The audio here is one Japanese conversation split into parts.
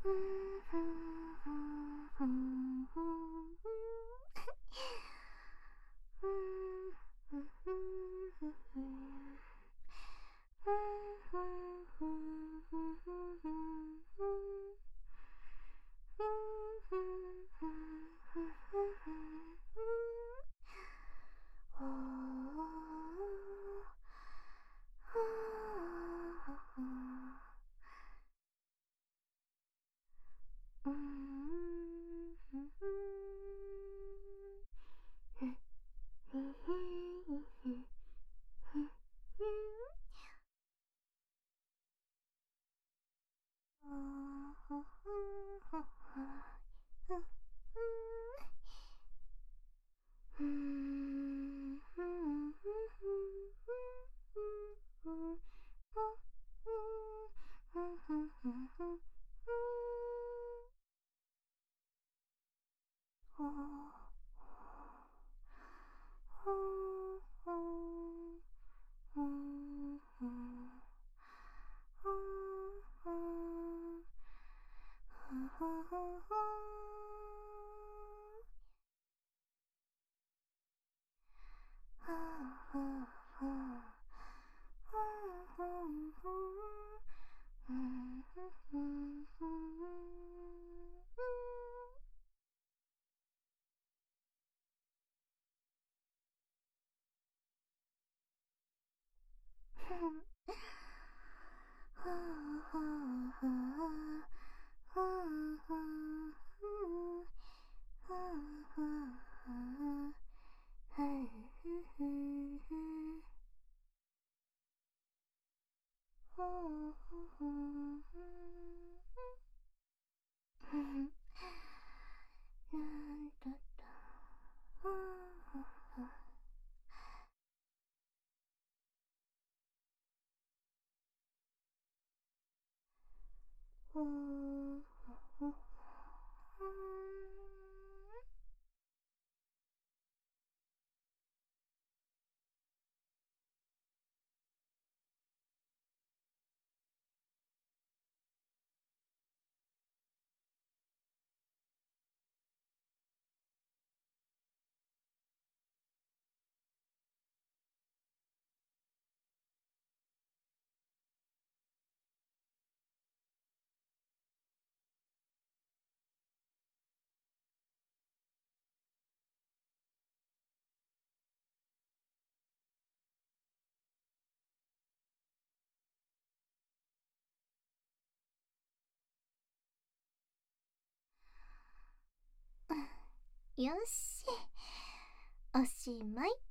よし、おしまいっ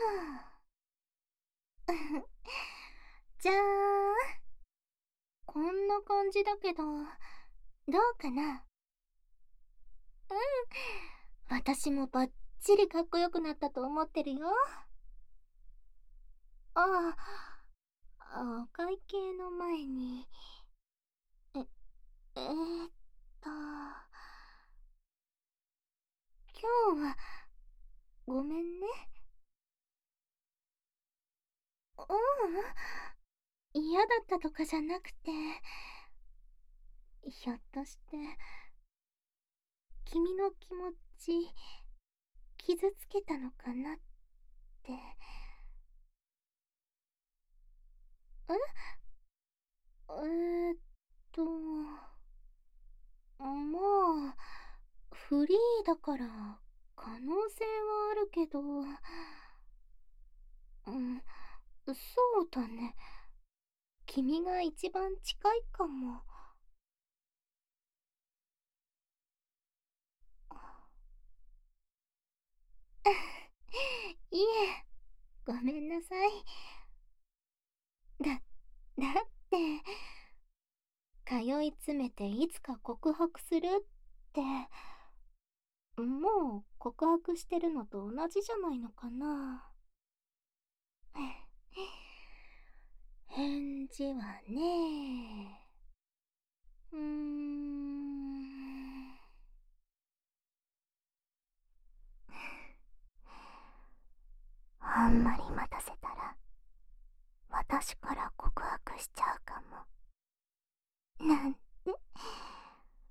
と。じゃーん。こんな感じだけど、どうかな？私もバッチリかっこよくなったと思ってるよ。お会計の前に、え、と、今日は、ごめんね。嫌だったとかじゃなくて、ひょっとして、君の気持ち、傷つけたのかなって。えーっと、まあ、フリーだから可能性はあるけど、そうだね。君が一番近いかも。いえ、ごめんなさい。だって、通い詰めていつか告白するって、もう告白してるのと同じじゃないのかな。返事はね、あんまり待たせたら、私から告白しちゃうかも。なんて、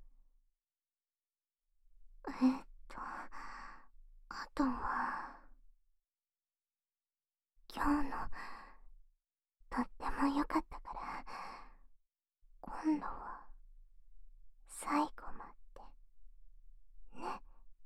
とっても良かったから、今度は最後までね。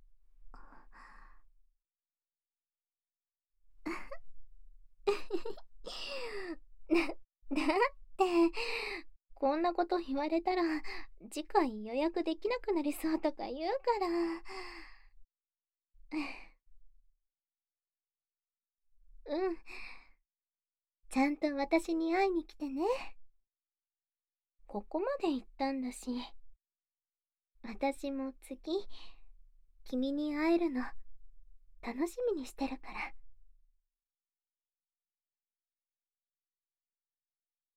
だってこんなこと言われたら次回予約できなくなりそうとか言うから。うん、ちゃんと私に会いに来てね。ここまで行ったんだし、私も次君に会えるの楽しみにしてるから。